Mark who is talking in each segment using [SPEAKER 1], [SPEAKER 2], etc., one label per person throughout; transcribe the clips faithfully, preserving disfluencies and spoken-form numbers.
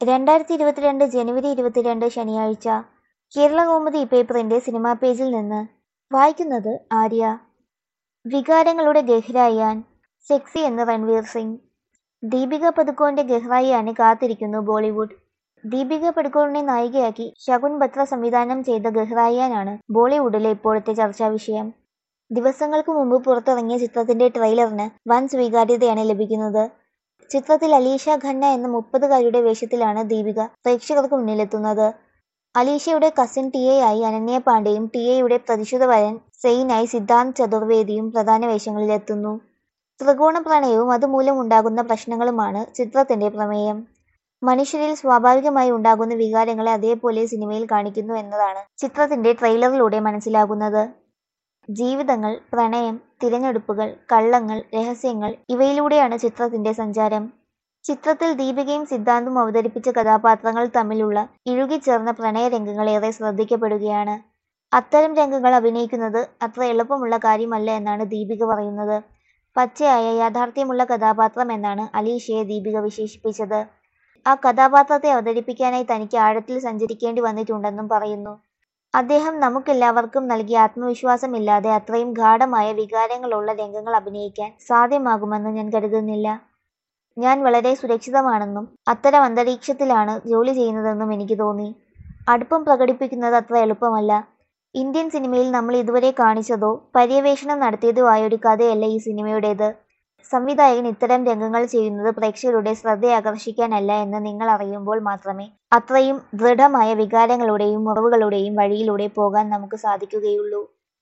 [SPEAKER 1] രണ്ടായിരത്തി ഇരുപത്തിരണ്ട് ജനുവരി ഇരുപത്തിരണ്ട് ശനിയാഴ്ച. കേരളകൗമുദി പേപ്പറിന്റെ സിനിമാ പേജിൽ നിന്ന് വായിക്കുന്നത് ആര്യ. വികാരങ്ങളുടെ ഗഹ്രായാൻ സെക്സി എന്ന് രൺവീർ സിംഗ്. ദീപിക പദുക്കോന്റെ ഗഹ്രായാന് കാത്തിരിക്കുന്നു ബോളിവുഡ്. ദീപിക പദുക്കോണിനെ നായികയാക്കി ശകുൻ ബത്ര സംവിധാനം ചെയ്ത ഗഹ്രായാനാണ് ബോളിവുഡിലെ ഇപ്പോഴത്തെ ചർച്ചാ വിഷയം. ദിവസങ്ങൾക്ക് മുമ്പ് പുറത്തിറങ്ങിയ ചിത്രത്തിന്റെ ട്രെയിലറിന് വൻ സ്വീകാര്യതയാണ് ലഭിക്കുന്നത്. ചിത്രത്തിൽ അലീഷ ഖന്ന എന്ന മുപ്പതുകാരിയുടെ വേഷത്തിലാണ് ദീപിക പ്രേക്ഷകർക്ക് മുന്നിലെത്തുന്നത്. അലീഷയുടെ കസിൻ ടിയയായി അനന്യ പാണ്ഡെയും ടിയയുടെ പ്രതിശുദ്ധ വരൻ സെയിനായി സിദ്ധാന്ത് ചതുർവേദിയും പ്രധാന വേഷങ്ങളിലെത്തുന്നു. ത്രികോണ പ്രണയവും അതുമൂലം ഉണ്ടാകുന്ന പ്രശ്നങ്ങളുമാണ് ചിത്രത്തിന്റെ പ്രമേയം. മനുഷ്യരിൽ സ്വാഭാവികമായി ഉണ്ടാകുന്ന വികാരങ്ങളെ അതേപോലെ സിനിമയിൽ കാണിക്കുന്നു എന്നതാണ് ചിത്രത്തിന്റെ ട്രെയിലറിലൂടെ മനസ്സിലാകുന്നത്. ജീവിതങ്ങൾ, പ്രണയം, തിരഞ്ഞെടുപ്പുകൾ, കള്ളങ്ങൾ, രഹസ്യങ്ങൾ ഇവയിലൂടെയാണ് ചിത്രത്തിന്റെ സഞ്ചാരം. ചിത്രത്തിൽ ദീപികയും സിദ്ധാന്തും അവതരിപ്പിച്ച കഥാപാത്രങ്ങൾ തമ്മിലുള്ള ഇഴുകിച്ചേർന്ന പ്രണയരംഗങ്ങൾ ഏറെ ശ്രദ്ധിക്കപ്പെടുകയാണ്. അത്തരം രംഗങ്ങൾ അഭിനയിക്കുന്നത് അത്ര എളുപ്പമുള്ള കാര്യമല്ല എന്നാണ് ദീപിക പറയുന്നത്. പച്ചയായ യാഥാർത്ഥ്യമുള്ള കഥാപാത്രം എന്നാണ് അലീഷയെ ദീപിക വിശേഷിപ്പിച്ചത്. ആ കഥാപാത്രത്തെ അവതരിപ്പിക്കാനായി തനിക്ക് ആഴത്തിൽ സഞ്ചരിക്കേണ്ടി വന്നിട്ടുണ്ടെന്നും പറയുന്നു. അദ്ദേഹം നമുക്കെല്ലാവർക്കും നൽകിയ ആത്മവിശ്വാസമില്ലാതെ അത്രയും ഗാഢമായ വികാരങ്ങളുള്ള രംഗങ്ങൾ അഭിനയിക്കാൻ സാധ്യമാകുമെന്ന് ഞാൻ കരുതുന്നില്ല. ഞാൻ വളരെ സുരക്ഷിതമാണെന്നും അത്തരം അന്തരീക്ഷത്തിലാണ് ജോലി ചെയ്യുന്നതെന്നും എനിക്ക് തോന്നി. അടുപ്പം പ്രകടിപ്പിക്കുന്നത് അത്ര എളുപ്പമല്ല. ഇന്ത്യൻ സിനിമയിൽ നമ്മൾ ഇതുവരെ കാണിച്ചതോ പര്യവേഷണം നടത്തിയതോ ആയ ഒരു കഥയല്ല ഈ സിനിമയുടേത്. സംവിധായകൻ ഇത്തരം രംഗങ്ങൾ ചെയ്യുന്നത് പ്രേക്ഷകരുടെ ശ്രദ്ധയാകർഷിക്കാനല്ല എന്ന് നിങ്ങൾ അറിയുമ്പോൾ മാത്രമേ അത്രയും ദൃഢമായ വികാരങ്ങളുടെയും മുറിവുകളുടെയും വഴിയിലൂടെ പോകാൻ നമുക്ക് സാധിക്കുകയുള്ളൂ.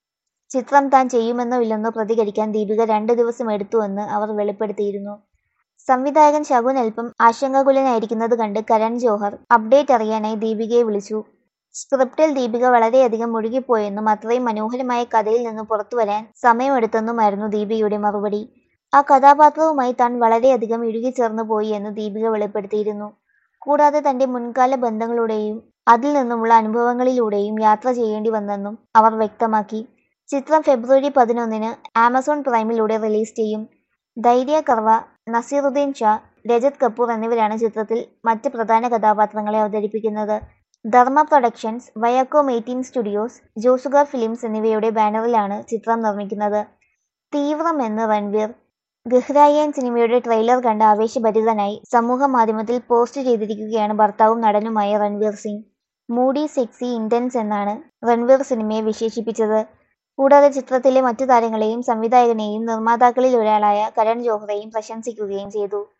[SPEAKER 1] ചിത്രം താൻ ചെയ്യുമെന്നോ ഇല്ലെന്നോ പ്രതികരിക്കാൻ ദീപിക രണ്ടു ദിവസം എടുത്തുവെന്ന് അവർ വെളിപ്പെടുത്തിയിരുന്നു. സംവിധായകൻ ശകുൻ അല്പം ആശങ്കാകുലനായിരിക്കുന്നത് കണ്ട് കരൺ ജോഹർ അപ്ഡേറ്റ് അറിയാനായി ദീപികയെ വിളിച്ചു. സ്ക്രിപ്റ്റിൽ ദീപിക വളരെയധികം മുഴുകിപ്പോയെന്നും അത്രയും മനോഹരമായ കഥയിൽ നിന്ന് പുറത്തുവരാൻ സമയമെടുത്തെന്നുമായിരുന്നു ദീപികയുടെ മറുപടി. ആ കഥാപാത്രവുമായി താൻ വളരെയധികം ഇഴുകിച്ചേർന്നു പോയി എന്ന് ദീപിക വെളിപ്പെടുത്തിയിരുന്നു. കൂടാതെ തന്റെ മുൻകാല ബന്ധങ്ങളുടെയും അതിൽ നിന്നുമുള്ള അനുഭവങ്ങളിലൂടെയും യാത്ര ചെയ്യേണ്ടി വന്നെന്നും അവർ വ്യക്തമാക്കി. ചിത്രം ഫെബ്രുവരി പതിനൊന്നിന് ആമസോൺ പ്രൈമിലൂടെ റിലീസ് ചെയ്യും. ധൈര്യ കർവ, നസീറുദ്ദീൻ ഷാ, രജത് കപൂർ എന്നിവരാണ് ചിത്രത്തിൽ മറ്റ് പ്രധാന കഥാപാത്രങ്ങളെ അവതരിപ്പിക്കുന്നത്. Dharma productions, Viacom eighteen studios, ജോസുഗാർ ഫിലിംസ് എന്നിവയുടെ ബാനറിലാണ് ചിത്രം നിർമ്മിക്കുന്നത്. തീവ്രം എന്ന് രൺവീർ. ഗഹ്രായാൻ സിനിമയുടെ ട്രെയിലർ കണ്ട് ആവേശഭരിതനായി സമൂഹ മാധ്യമത്തിൽ പോസ്റ്റ് ചെയ്തിരിക്കുകയാണ് ഭർത്താവും നടനുമായ Ranveer Singh. Moody, sexy, intense എന്നാണ് രൺവീർ സിനിമയെ വിശേഷിപ്പിച്ചത്. കൂടാതെ ചിത്രത്തിലെ മറ്റു താരങ്ങളെയും സംവിധായകനെയും നിർമ്മാതാക്കളിൽ ഒരാളായ കരൺ ജോഹറെയും പ്രശംസിക്കുകയും ചെയ്തു.